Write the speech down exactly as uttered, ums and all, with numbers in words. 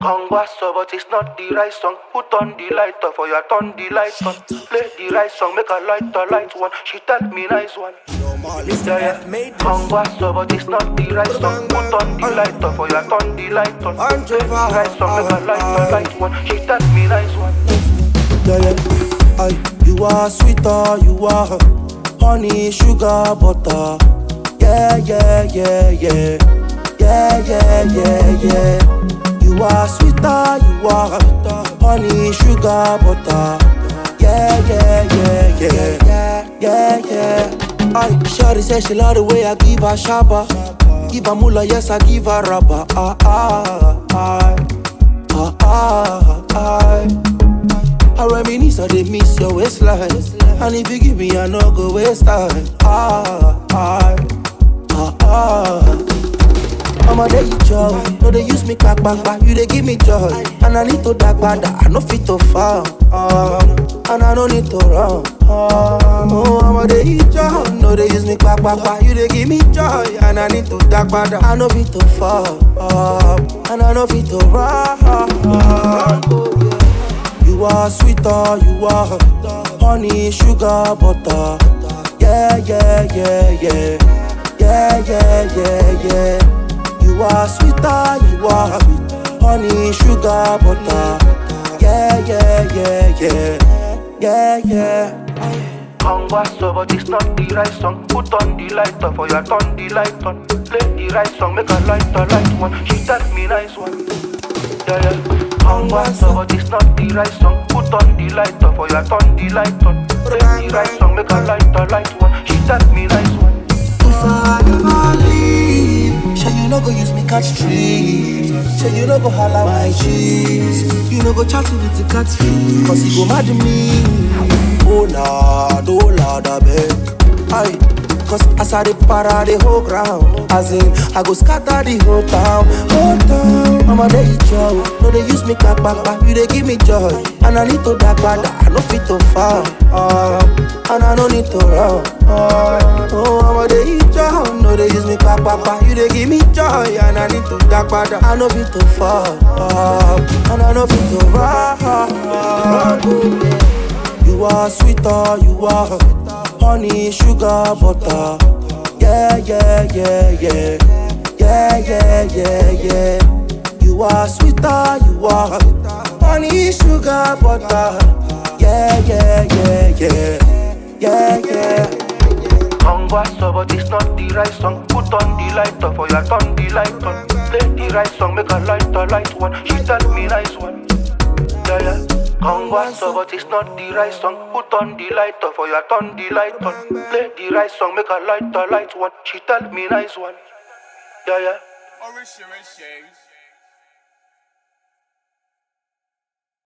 Congasso, but it's not the right song. Put on the light off, or you turn the light on. Play the right song, make a light a light one. She tell me nice one. Yeah, yeah. Congasso, but it's not the right song. Put on the light off, or you turn the light on. Play the right song, make a light a light one. She tell me nice one. Yeah, yeah. Aye, you are sweeter, you are honey, sugar, butter. Yeah, yeah, yeah, yeah. Yeah, yeah, yeah, yeah. You are sweeter, you are honey, sugar, butter. Yeah, yeah, yeah, yeah, yeah, yeah, yeah. I shawty say she love the way I give her shabba. Give her moolah, yes I give her rubber. Ah ah ah ah ah ah. I reminisce, I dey miss your waistline. And if you give me, I no go waste time. Ah ah ah ah. Mama, they eat joy. No, they use me back, back, back. You, they give me joy. And I need to dark, bad. I no fit to fall. Um, and I don't need to run. Um, oh, mama, they eat joy. No, they use me back, back, back. You, they give me joy. And I need to dark, bad. I no fit to fall. Um, and I no fit to run. Oh, yeah. You are sweeter, you are honey, sugar, butter. Yeah, yeah, yeah, yeah. Yeah, yeah, yeah, yeah. You are sweeter, you are honey, sugar, butter. Yeah, yeah, yeah, yeah. Yeah, yeah. Congasso, but it's not the right song. Put on the light off, or you turn the light on. Play the right song, make a light a light one. She tell me nice one. Yeah, yeah. Congasso, but it's not the right song. Put on the light off, or you turn the light on. Play the right song, make a light a light one. She tell me nice one. If I never leave, sure you no go use me catch trees. Sure you no go holla my cheese. You no go chat with the cat feet. Cause he go mad at me. Oh lord, oh lord, I beg. Aye. Cause as I dey para the whole ground. As in, I go scatter the whole town. Whole town. Mama, they eat joy. No, they use me back, back, back. You, they give me joy. And I need to dark, bad. I no fit to fall. Um, and I no need to run. Um, oh, mama, they eat joy. No, they use me back, back, back. You, they give me joy. And I need to dark, bad. I no fit to fall. Um, and I no fit to run. Um, you are sweeter, you are honey, sugar, butter. Yeah, yeah, yeah, yeah. Yeah, yeah, yeah, yeah. You are sweeter, you are honey, sugar, butter. Yeah, yeah, yeah, yeah. Yeah, yeah. Congasso, but it's not the right song. Put on the light off, or you turn the light on. Play the right song, make a light a light one. She tell me nice one. Yeah, yeah. Congasso, but it's not the right song. Put on the light off, or you turn the light on. Play the right song, make a light a light one. She tell me nice one. Yeah, yeah. Orange, orange shades.